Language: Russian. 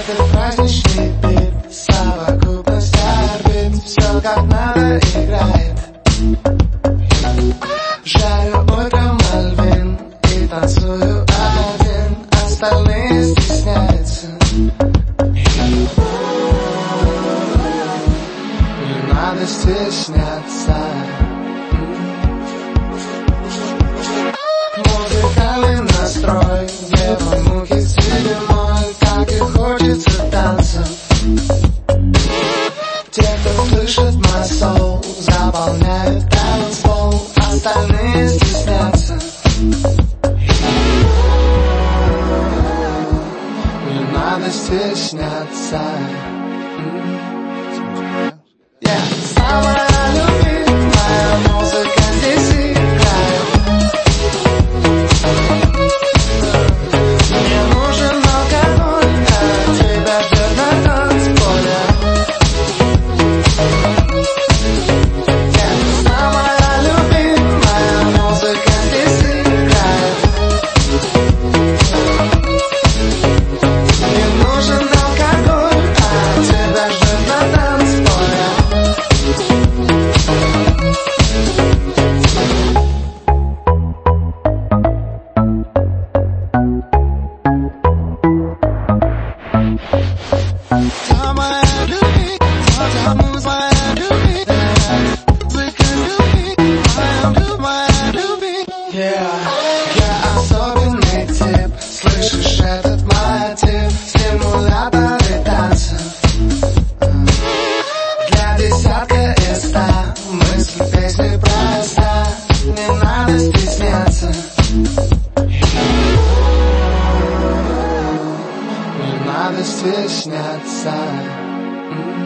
Этот праздничный бит, совокупность орбит, все как надо играет. Жарю утром Мальвин и танцую один, остальные стесняются. Не надо стесняться. Музыкальный настрой, где мухи седьмой, как и хочется танцев. Те, кто слышит мой соул, заполняют танцпол, остальные стеснятся. Не надо стесняться. Самая любимая музыка здесь играет. Мне нужен алкоголь, а тебя ждет на танцполе. Самая любимая музыка здесь играет. Мне нужен алкоголь, а тебя ждет на танцполе. Я особенный тип, слышишь этот мотив, стимуляторы танцев. Для десятка из 100 мысль песни проста, не надо стесняться. Не надо стесняться.